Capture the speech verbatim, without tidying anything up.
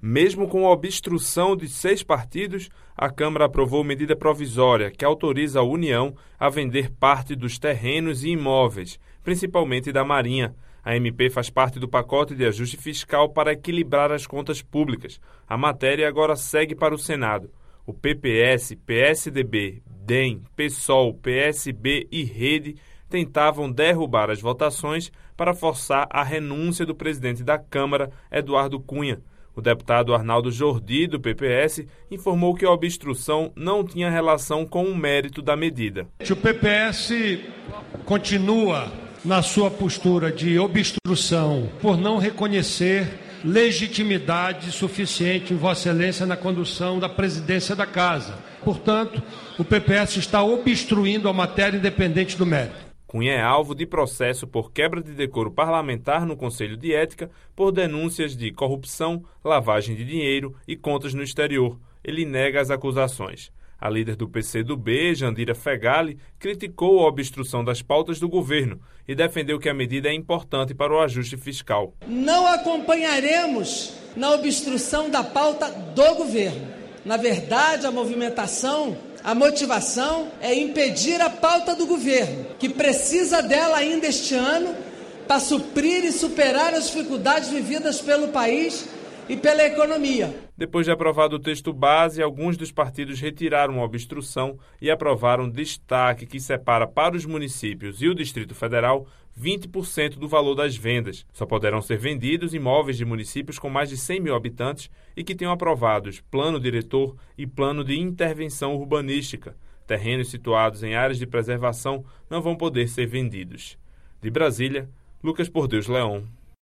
Mesmo com a obstrução de seis partidos, a Câmara aprovou medida provisória que autoriza a União a vender parte dos terrenos e imóveis, principalmente da Marinha. A M P faz parte do pacote de ajuste fiscal para equilibrar as contas públicas. A matéria agora segue para o Senado. O P P S, P S D B, D E M, PSOL, P S B e Rede tentavam derrubar as votações para forçar a renúncia do presidente da Câmara, Eduardo Cunha. O deputado Arnaldo Jordi, do P P S, informou que a obstrução não tinha relação com o mérito da medida. O P P S continua na sua postura de obstrução por não reconhecer legitimidade suficiente em Vossa Excelência na condução da presidência da Casa. Portanto, o P P S está obstruindo a matéria independente do mérito. Cunha é alvo de processo por quebra de decoro parlamentar no Conselho de Ética por denúncias de corrupção, lavagem de dinheiro e contas no exterior. Ele nega as acusações. A líder do P C do B, Jandira Fegali, criticou a obstrução das pautas do governo e defendeu que a medida é importante para o ajuste fiscal. Não acompanharemos na obstrução da pauta do governo. Na verdade, a movimentação, a motivação é impedir a pauta do governo, que precisa dela ainda este ano para suprir e superar as dificuldades vividas pelo país e pela economia. Depois de aprovado o texto base, alguns dos partidos retiraram a obstrução e aprovaram destaque que separa para os municípios e o Distrito Federal vinte por cento do valor das vendas. Só poderão ser vendidos imóveis de municípios com mais de cem mil habitantes e que tenham aprovados plano diretor e plano de intervenção urbanística. Terrenos situados em áreas de preservação não vão poder ser vendidos. De Brasília, Lucas Por Deus Leão.